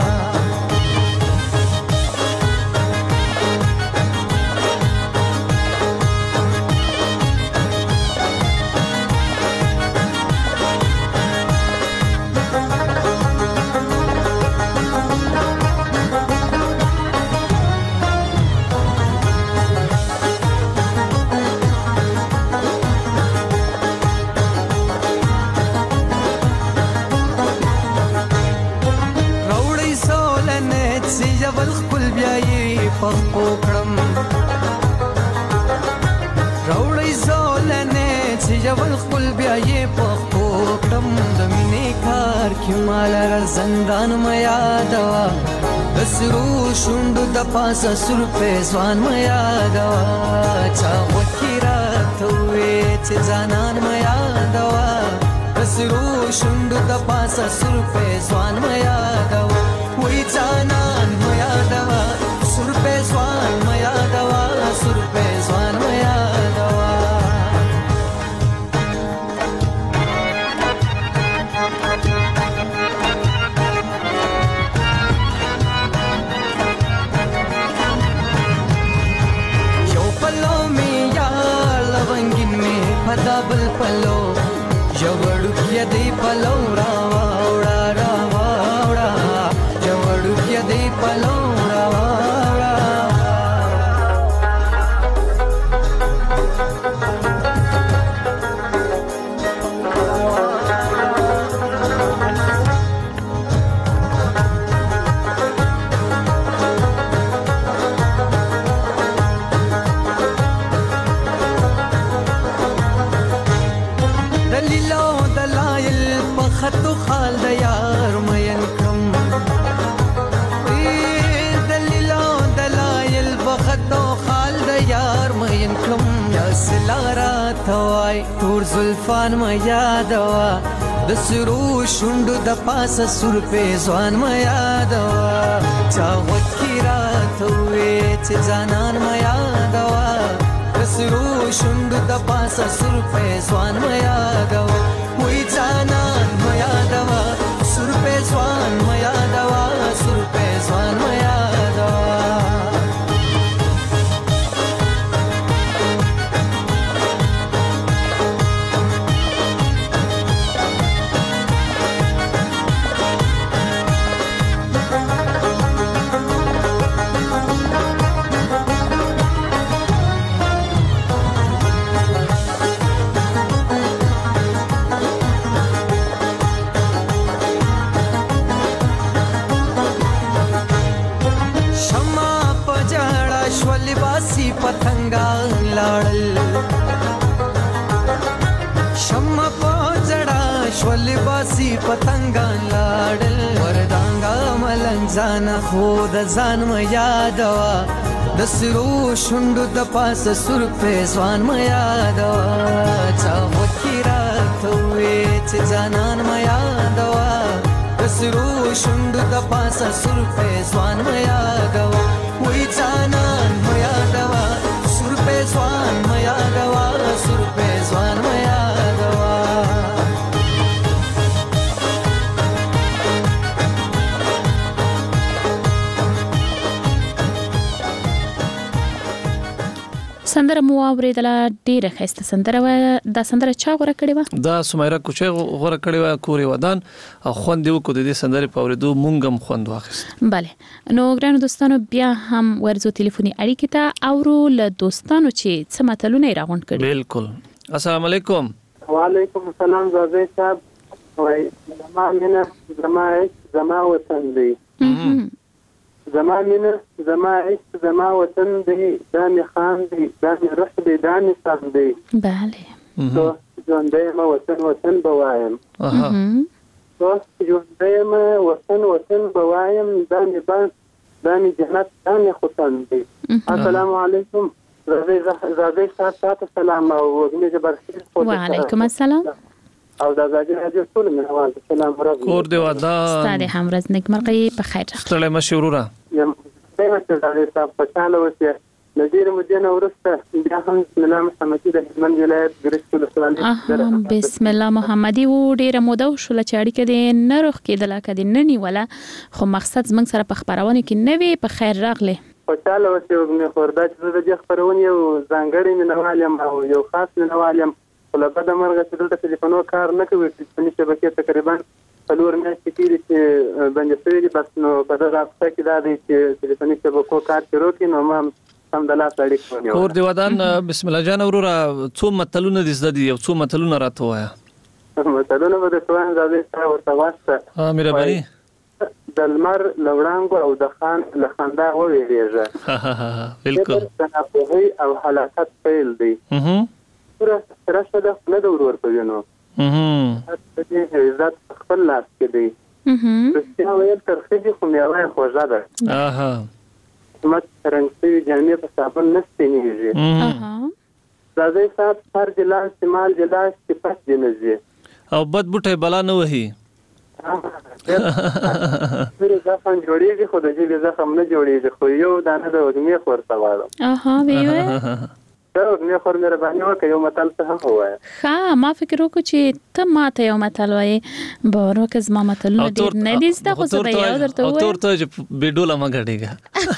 پخپو کړم راوړی زولنه چې جبل خپل بیا یې پخپو کړم د مینې کار کې مال را زندان ما یادوا د سرو شوندو د پاسه سر په ځوان ما یادوا چا وکی راته وې چې ځانان ما یادوا د سرو شوندو د پاسه سر په ځوان ما یادوا وې ځانان ما یادوا سر په ځوان ما یادوا سر په ځوان ما یادوا یو پلو می یا لونګین می پدابل پلو جوړو کې دی پلو راوړا راوړا جوړو کې دی پلو خطو خال د یار مین کم دلیلو دلایل بخطو خال د یار مین کم یا سلارا توای تور زلفان ما یادوا د سرو شوندو د پاسه سر په ځوان ما یادوا چا وکی رات وې چې ځانان ما یادوا د سرو شوندو د پاسه سر په ځوان ما یادوا وې ځانان ما یادوا سر په ځوان ما یادوا سر په ځوان ما یادوا پتنګا لاړل شمع پوجړا شول باسی پتنګا لاړل وردانګا ملنګ ځان خو د ځان ما یادوا د سرو شوندو د پاسه سر په ځوان ما یادوا چا وکی راته وې چې ځانان ما یادوا د سرو شوندو د پاسه سر په ځوان ما یادوا وې ځانان ما یادوا سر په ځوان ما یادوا سر په ځوان ما یادوا سندره مو اوریدله ډیره ښایسته سندره دا سندره چا غوړه کړې و دا سمیرا کوچه غوړه کړې و کوري ودان او خوند یو کو د دې سندره په اوریدو مونږ هم خوند واخیست bale نو ګرانو دوستانو بیا هم ورزو ټلیفوني اړیکې ته اورو له دوستانو چې څه متلونه راغونډ کړي بالکل السلام علیکم وعلیکم السلام زازی صاحب وای زما مینه زما وطن دی زما مینه زما عشق زما وطن دی دا می خان دی دا می روح دی دا می سم دی bale تو ژوندی ما وطن بوایم تو ژوندی ما وطن بوایم دا می جنت دا می خوتن دی السلام علیکم زازی صاحب سلام او وګنی جبرخیل وعلیکم السلام او دا زاجي راځي ټول منوال سلام راځي کور دی ودا ستاره هم ورځ نیکمرغي په خیر ستړی مشوره یم دایمه چې زازی صاحب په چاله وسی نذیر مدینه ورسته بیا هم بسم الله محمدي د هلمند ولایت ګرځول سوال بسم الله محمدي و ډیره موده شول چې اړیکه دې نه روخ کېدله کدي نه نیوله خو مقصد زمنګ سره په خبرونه کې نوي په خیر راغله په چاله وسی وګنی خوردا چې د دې خبرونه یو ځانګړی منوالم او یو خاص منوالم ولکه د مرغه چې دلته ټلیفونو کار نه کوي چې شبکې تقریبا څلور میاشتې کېږي چې بندې شوې دي بس نو په دغه هفته کې دا دی چې ټلیفوني شبکو کار شروع کړي نو ما همدلاسه اړیکه ونیوله کور دی ودان بسم الله جان وروره څو متلونه دي زده دي یو څو متلونه راته وایه متلونه به درته وایم زازی صاحب ورته واسطه مهرباني د لمر له وړانګو او د خان له خندا وویریږه بالکل د ناپوهۍ او هلاکت پیل دی راشته د خپل د ورور په وینو دې عزت خپل لاس کې دی رښتیا ویل تر خېږي خو میوه خوږه ده مت رنګسوي جامې په صابون نه سپینېږي زازی صاحب هر جلاس مال جلاس صفت دې نه ځي او بد بوټی بلا نه وهي پرې زخم جوړېږي خو د جګې زخم نه جوړېږي خو یو دانه د وږمې خور ته غواړم ویوه دا وږمې خور مهرباني وکړه یو متل څه هم ووایه ښه ما فکر وکړو چې ته ماته یو متل وایې باور وکړه زما متلونه ډېر نه دي زده خو زه به یو درته ووایم او تور ته چې بېډوله مه ګډېږه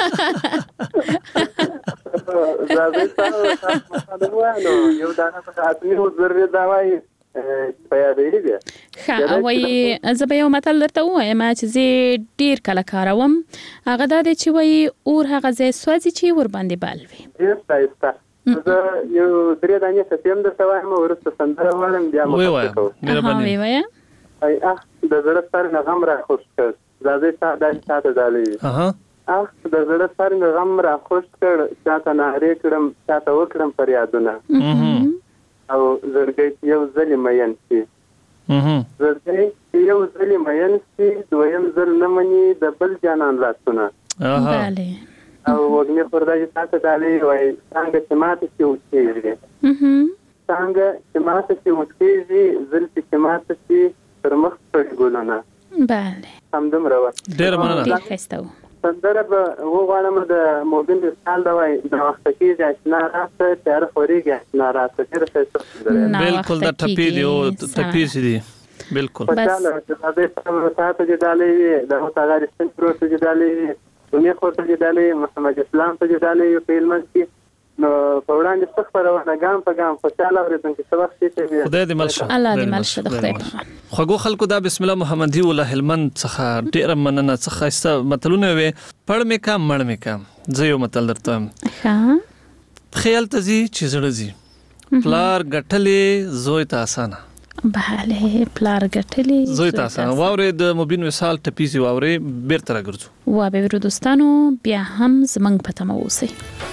زازی صاحب نو یو دانه په حتمي حضور دا وایي په یادېږي ښه وایي زه به یو متل درته ووایم چې زه ډېر کله کاروم هغه دا دی چې وایي اور هغه ځای سوځي چې ورباندې بال وي ډېر ښایسته زه یو درې دانې څپې هم درته وایم وروسته سندره وایم بیا ویوایه د زړه سر نه غم راخوش کړ زازی صاحب داسې چاته ډالوي د زړه سر نه غم راخوش کړ چاته نارې کړم چاته وکړم فریادونه او زړګی یو ځلې مین شي زړګی یو ځلې مین شي دویم ځل نه مني د بل جانان لاسونه او وګنی خوردا چې تاسو ډالې وای څنګه چې ماته چې وڅېږي څنګه چې ماته چې وڅېږي زلفې چې ماته چې تر مخ پټ ګلونه همدومره وه ډېره مننه سندره به وغواړم د موبین رسال دا وای د وخته کېږي اشنا راسته تیاره خورېږي اشنا راسته ډېره ښایسته بالکل دا ټپې دي او ټپې دي بالکل خوشحاله زازی صاحب تاسو چې ډالې وي د هغه رښتین پروت چې ډالې وي دنیا خور ته جدالې محمد اسلام ته جدالې په علم کې نو په وړاندې څخه پرونه ګام په ګام خوشاله اوریدونکو څه وخت چې خدای دې ملشه الله دې ملشه د خدای خو خلکو دا بسم الله محمدي ولا هلمند څخه ډېر مننه څخه است متلونه وي پړ مې کا مړ مې کا زه یو متل درته ښه خیال ته زی چې زړه زی پلار ګټلې زوی ته اسانه bale پلار ګټلې زوی ته اسانه واورې د مبین وصال ټپیزي واورې بیرته راګرځو وا به ورو دوستانو بیا هم زمنګ پته مو اوسئ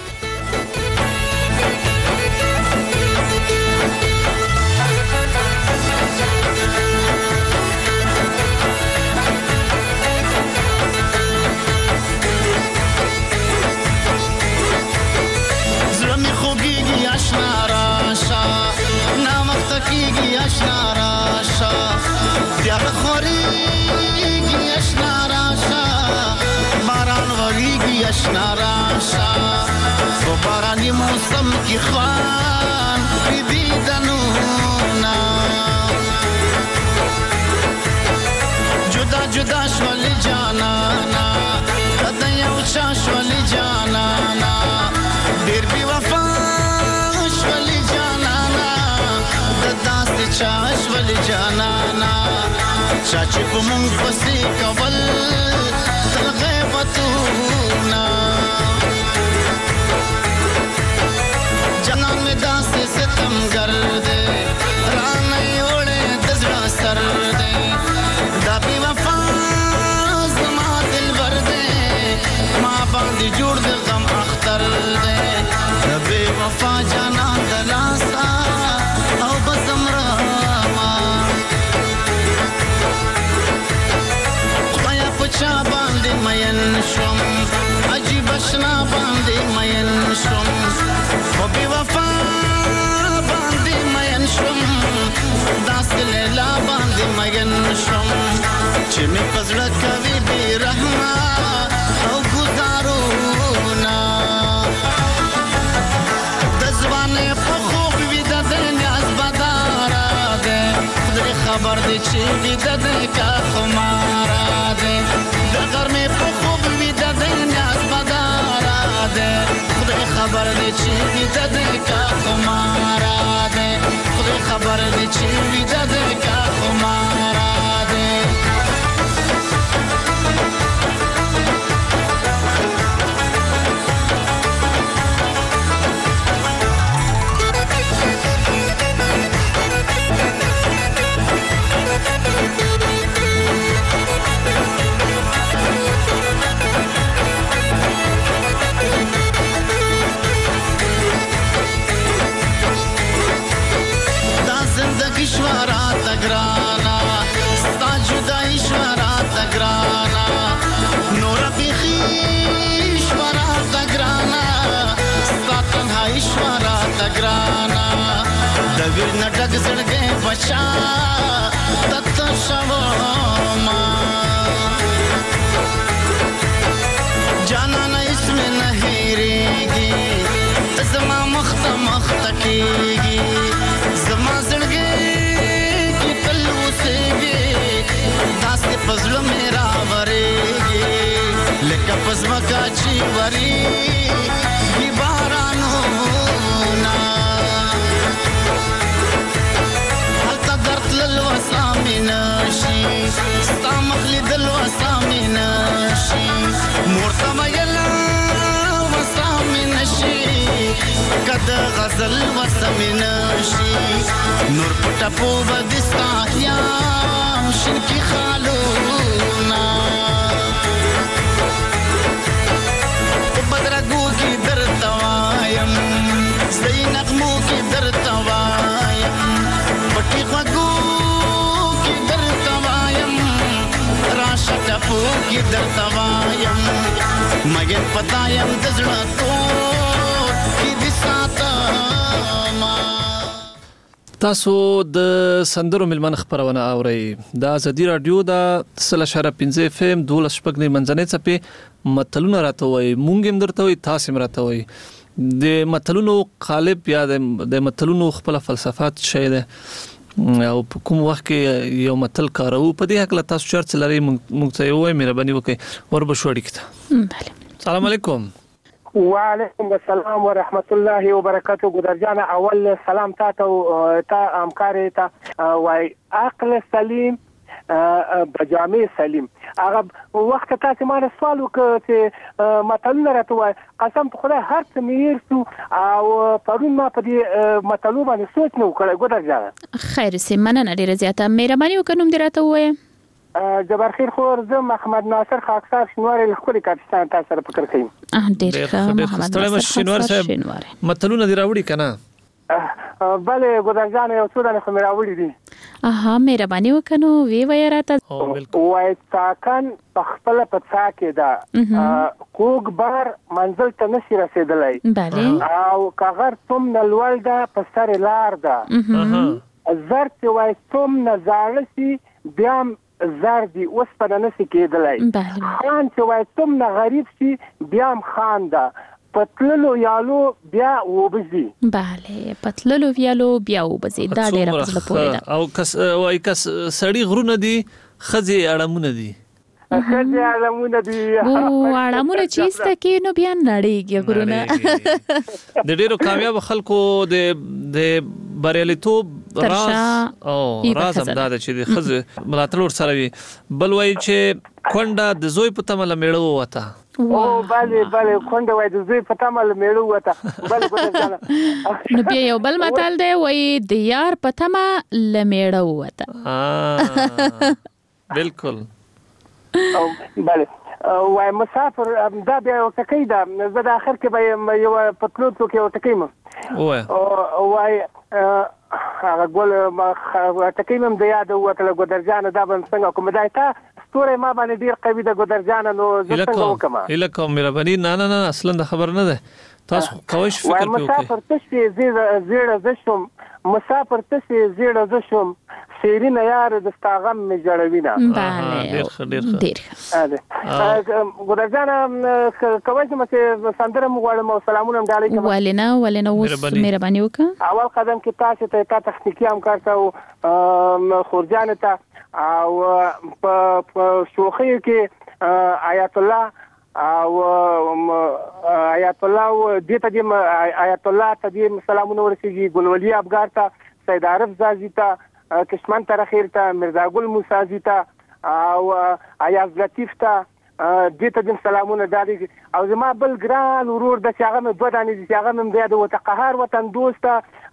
اشنا راشا و بارانی موسم کی خوان بیدنونا جدا جدا شولی جانانا قدن یو چا شولی جانانا دیر بی وفا چاش ول جانانا چاچ په مونږ پسې کول تل غیبتونا جنان میں داس ستم گرد رانه وړه دزړه سر دې دا بي وفا زما دل ورده ما باندې جوړ د غم اختر دې دا بي وفا جانان دلاسا او بزمرا ما خدایا پچا باندې مین شوم عجیب شنا باندې مین شوم او بي وفا باندې مین شوم داس لیلا باندې مین شوم چې مې پزړه کوي بي رحمه او گزارونا د ځوانې په خوب وي د نیاز بدارا ده خدای خبر دي چې وي د کا خمارا ده د ګرمې په خوب وي د نیاز بدارا ده خدای خبر دي چې وي د کا خمارا ده خدای خبر دي چې وي د کا خمارا ده ईश्वरा तगराना सा जुदा ईश्वरा तगराना नूर बिखी ईश्वरा तगराना सा तन्हा ईश्वरा तगराना दवीर नटक जड़गे बचा तत्त शवमा जाना न इसमें नहीं रहेगी तज़मा मख्ता मख्ता कीगी ज़मा जड़गे पज़लो मेरा वरेगी लेका पज़मा काची वरी की बारानो ना हल्ता दर्द ललवा सामिनशी स्ता मखली दलवा सामिनशी मोरता मयला वसामिनशी कद गज़ल वसामिनशी नूर पटा पूबा दिस्ता या شنکی خالونا بدرگو کی در توایم زی نغمو کی در توایم پٹی خواگو کی در توایم راشا ٹپو کی در توایم مگن پتایم دزڑا تو کی دساتا ما تاسو د سندرو ملمن خبرونه اورئ د ازادي رادیو د 3.15 اف ام 12 منځنۍ صفه متلونه راته وای مونږ هم درته وای تاسو هم راته وای د متلونو قالب یا د متلونو خپل فلسفات شې ده او کوم وخت کې یو متل کارو په دې حق له تاسو چرڅ لري مونږ ته وای مهرباني وکړئ وربشوړی کته السلام علیکم وعلیکم السلام ورحمت الله وبرکاته ګدر جان اول سلام تاسو ته همکاري ته وای عقل سلیم بجامع سلیم هغه وخت تاسو ما سوال وکړ چې متلونه راته وای قسم په خدای هر څه میرسو او پرون ما په دې متلو باندې سوچ نه وکړ ګدر جان خیر سي مننه ډیره زیاته مهرباني وکړم دراته وای جبر خیر خور زه محمد ناصر خاکسار شنواری لخوا کاپستان تاسو سره فکر کوم ډیر محمد ناصر شنوار صاحب متلونه دی راوړي کنه بله ګدر جان یو څو دانه خو راوړي دي مهرباني وکړو وی وای راته وای تاکن خپل پڅا کې دا کوګ بار منزل ته نشي رسیدلای او کاغر تم نلول دا پستر لار دا زرت وای تم نزالسی بیام زردی اوس په نسی کېدلای خان چې وای تم نه غریب شي بیام خان دا پتللو یالو بیا وبزي bale پتللو یالو بیا وبزي دا ډېر په ځل پورې ده او کس وای کس سړی غرونه دي خزي اړمونه دي خزي اړمونه دي او اړمونه چیست کې نو بیا نړیږي غرونه د ډېرو کامیاب خلکو د بریالیتوب راز هم دا چې د خزه ملاتړ ور سره وي. بل وای چې کونډه د زوی په تمه لمېړو وته. او bale کونډه وای د زوی په تمه لمېړو وته. بل ګورځنه نو بیا یو بل متل دی وای د یار په تمه لمېړو وته. بالکل. او bale وای مسافر دا بیا یو ټکی دا زه د اخر کې به یو پتلو کې یو ټکی ما وای هغه ګول ما ټکی مم د یاد وته ګودرجان دا بم څنګه کوم دا تا ستوره ما باندې ډیر قوي د ګودرجان نو زه څنګه وکم الکو مهرباني نه اصلا د خبر نه ده تاسو کوی فکر کوئ مسافر تشي زیړه زشم مسافر تشي زیړه زشم شیرین یار د استاغم می جوړوینا. بله ډیر ګورځانا کوي چې سندره مغواړم او سلامونه علیکم. ولینا اوس مهرباني وکړه. اول قدم کې تاسو ته تخنیکی همکار ته خورجان ته او په شوخی کې آیت الله او آیت الله دې ته دې آیت الله ته دې سلامونه ورسیږي. ګلولي ابګار ته سید عارف زازی ته کشمن تر اخیر ته مرزا ګل موسی ته او ایاز لطیف ته دې ته دې سلامونه دالي. او زما بل ګران ورور د شاغه مې دوه دانې چې هغه مې د وتقهار وطن دوست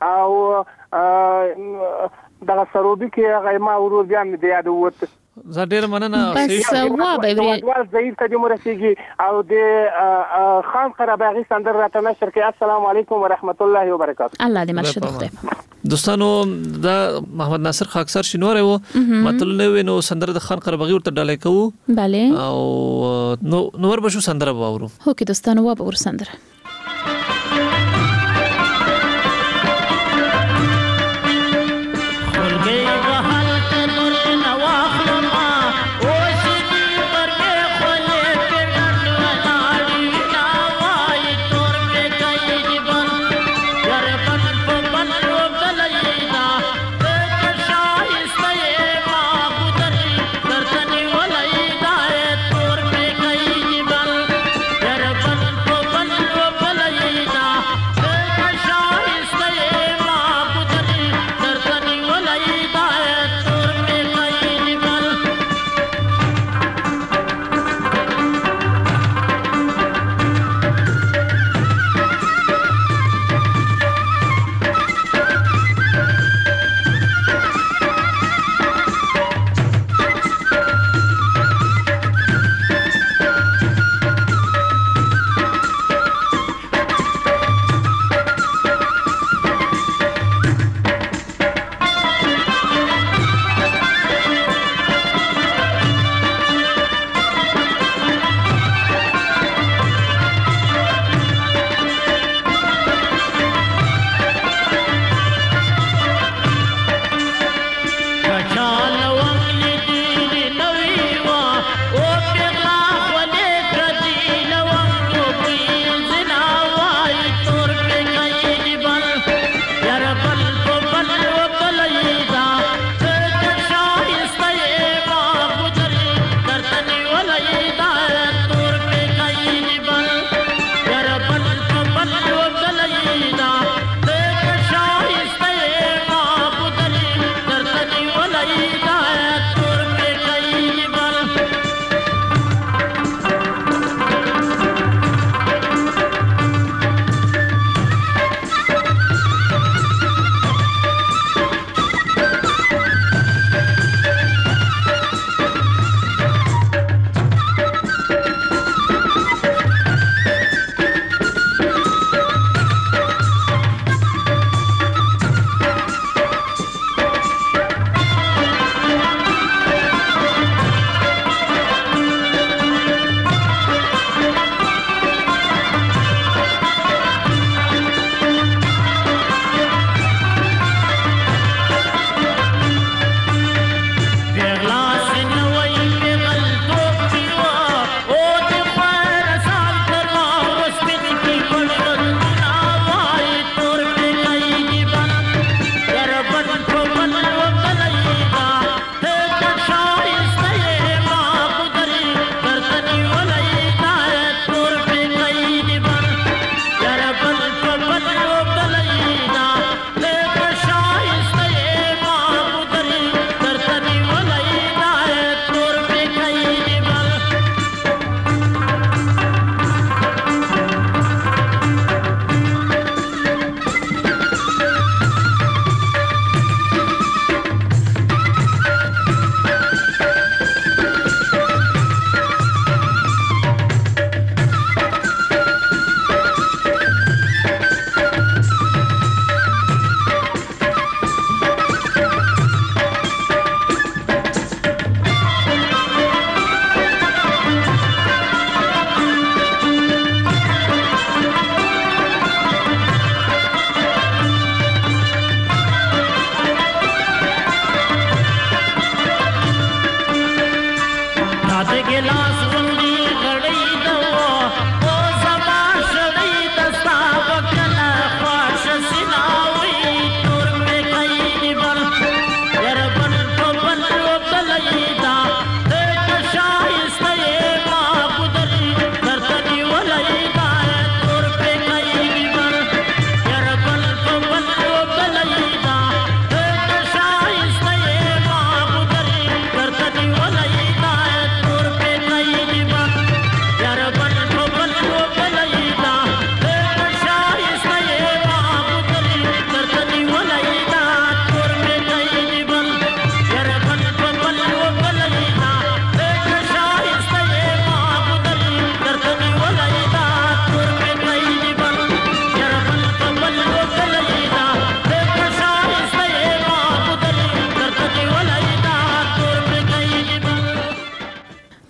او دغه سروبي کې هغه ما ورور بیا مې د یاد وته. زه ډیر مننه. بس وا به ډول ضعیف ته دې مرسيږي او د خان قرباغي سندر راته نشر کې. السلام علیکم ورحمت الله وبرکاته. الله دې مرشد خدای. دوستانو دا محمد ناصر خاکسر شنوره وو مطلب نو نو سندره د خان قرباغي ورته ډالای کوو. bale او نو ور بشو سندره باورو. هو کې دوستانو وا به ور سندره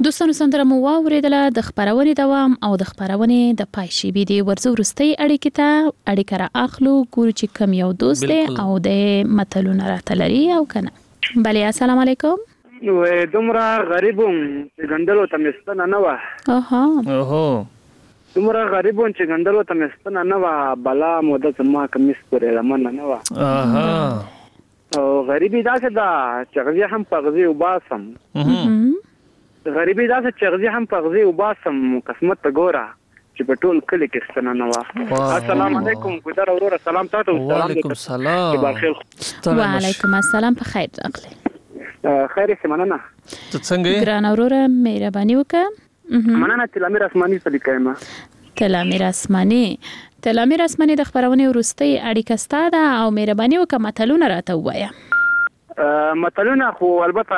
دوستانو سندره مو واوریدله د خبرونې دوام او د خبرونې د پای شیبې دی ورځو وروستۍ اړیکې ته اړیکه را اخلو ګورو چې کم یو دوست دی او د متلونه راته لري او کنه. بله السلام علیکم. و دومره غریبم چې ګندلو ته مستنه نه وه. دومره غریبم چې ګندلو ته مستنه نه وه، بلا موده زما کمیس پورې لمنه نه وه. او غریبي داسې ده چې غزي هم په غزي وباسم، غریبي داسې چې غزي هم په غزي وباسم، قسمت ته ګوره چې په ټول کلی کې ستنه نه وه. السلام علیکم ګودر وروره، سلام تاسو. وعلیکم السلام. وعلیکم السلام. په خیر راغلی. خیر یې مننه. ته څنګه یې؟ ګران وروره مهرباني وکړه. مننه. تلامیر اسماني څه لیکایم؟ تلامیر اسماني د خبرونې وروستۍ اړیکه ستا ده او مهرباني وکړه متلونه راته ووایه. متلونه خو البته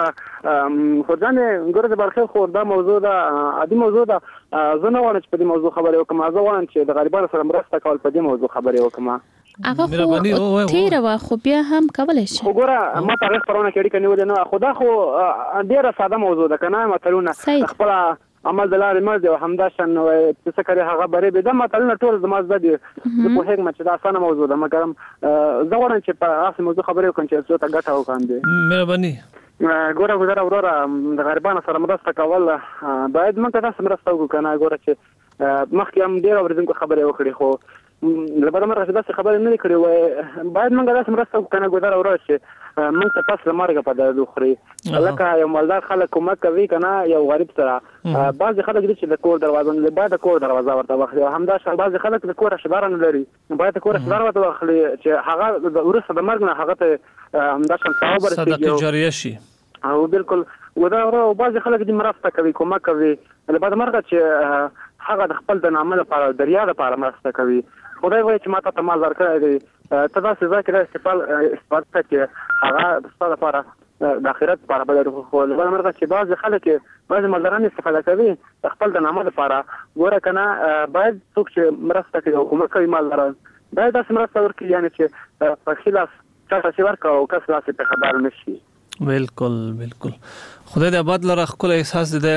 خو ځانې ګوره د برخې خو دا موضوع ده، عادي موضوع ده. زه نه غواړم چې په دې موضوع خبرې وکړم، زه غواړم چې د غریبانو سره مرسته کول په دې موضوع خبرې وکړم. هغه خو تیره وه خو بیا هم کولی شي. خو ګوره ما په هغې خپرونه کې اړیکه نیولې نه وه، خو دا خو ډېره ساده موضوع ده که نه. متلونه خپله عمل د لارې مرد او همداشان څه کوي هغه برې به. دا متلونه ټول زما زده دي، زه پوهېږم چې دا اسانه موضوع ده، مګر زه غواړم چې په هغسې موضوع خبرې وکړم چې څو ته ګټه وکړم. مهرباني. ګوره ګودره وروره د غریبانو سره مرسته کول باید موږ ته داسې مرسته وکړو که نه. ګوره چې مخکې هم ډېر اورېدونکو خبرې وکړي، خو له بده مرغه چې داسې خبرې نه دي کړې وای، باید موږ داسې مرسته وکړو که نه ګودره وروره چې موږ ته پس له مرګه په درد وخوري. لکه یو مالدار خلک کومک کوي که نه یو غریب سره. بعضې خلک دي چې د کور دروازه نه لري، باید د کور دروازه ورته واخلي. او همداشان بعضې خلک د کور اشداره نه لري، باید د کور اشداره ورته واخلي چې هغه وروسته د مرګ نه هغه ته همداشان ثواب ورسېږي، صدقه جاریه شي. او بالکل ګودره بعضې خلک دي مرسته کوي، کومک کوي، له بده مرغه چې هغه د خپل د نامه لپاره د ریا لپاره مرسته کوي. خدای وایي چې ما ته مال درکړی دی، ته داسې ځای کې دا استفاده کړه چې هغه ستا لپاره د آخرت لپاره به لري. خو له بده مرغه چې بعضې خلک بعضې مالداران استفاده کوي د خپل د نامه لپاره. ګوره که نه باید څوک چې مرسته کوي او کومک کوي مالداران باید داسې مرسته ورکړي، یعنې چې په ښي لاس چاته چې ورکړه او کس لاس یې پرې خبر نه شي. بالکل بالکل. خدای دې آباد لره ښکلی احساس دی.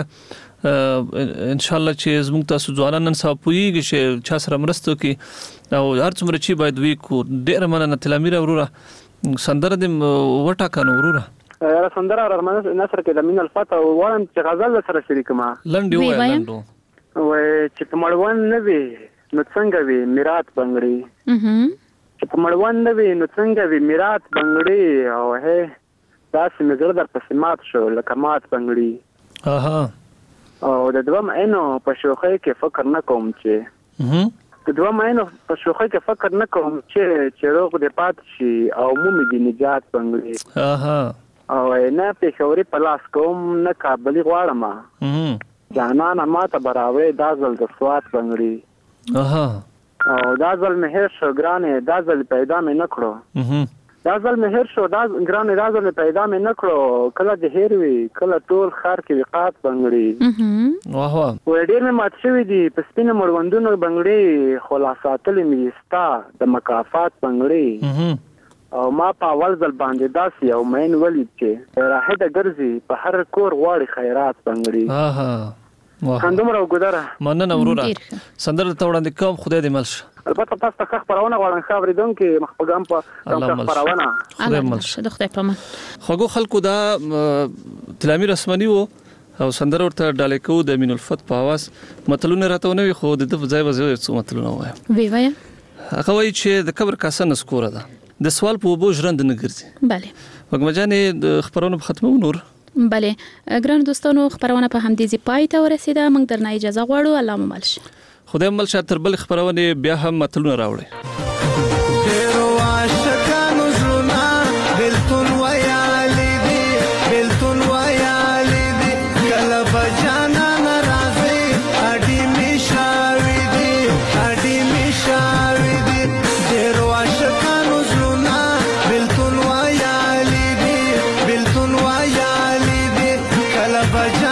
انشاءالله چې زموږ تاسو ځوانان نن سبا پوهېږي چې چا سره مرسته وکړي او هر څومره چې باید وي کو. ډېره مننه تلامیر وروره. سندره دې وټاکه نو وروره. یاره سندره رحمان نصر کې د مین الفتح وایم چې غزل سره شریکم. لنډې ووایه لنډو. وایي چې په مړوند نه وي نو څنګه وي میرات بنګړي، چې په مړوند نه وي نو څنګه وي میرات بنګړي، او هې داسې مې زړه در پسې مات شو لکه مات بنګړي. او د دوم عینو په شوخۍ کې فکر نه کوم چې روغ دې پات شي او مومې دې نجات بنګړي. او نه پېښوري په لاس کوم نه کابلي غواړم، جانانه ما ته به راوړې دا ځل د سوات بنګړي. او دا ځل مې هېر شو ګرانې، دا ځل پیدا مې نه کړو، دا ځل مې هېر شو دا ګرانې، دا ځل مې پیدا مې نه کړو. کله دې هېر وي کله ټول ښار کې وقات بنګړي. وایي ډېر مې مات شوي دي په سپینو مړوندونو بنګړي، خو لا ساتلې مې ستا د مکافات بنګړي. او ما په اول ځل باندې داسې یو مین ولید چې راهده ګرځي په هر کور غواړي خیرات بنګړي. همدومره ګودره. مننه وروره. سندره ته وړاندې کوم. خدای دې مل شه. البته تاسو ته خبرونه غواړم ښه اورېدونکي مخپګام په خبرونه. خدای مل شه. د خدای په امان. خوږو خلکو دا تلامیر اسماني وو او سندره ورته ډالۍ کوو د مین الفتح په اواز. متلونه راته ونه وي خو د ده په ځای به زه څو متلونه ووایم. وی وایه. هغه وایي چې د قبر کاسه نسکوره ده، د سوال په اوبو ژرند نه ګرځي. بله وږمه جانې د خبرونو په ختمو نور. بله ګران دوستانو خبرونه په همدې ځای پای ته ورسېده. موږ درنه اجازه غواړو. الله مو مل شه. خدای مل شه. تر بل خبرونه بیا هم متلونه راوړي. ډېرو عاشقانو زړونه بېلتون ویالې دي، بېلتون ویالې دي، کله به جانان راځي اډې مې شاوې دي، اډې مې شاوې دي. ډېرو عاشقانو زړونه بېلتون ویالې دي، بېلتون ویالې دي، کله به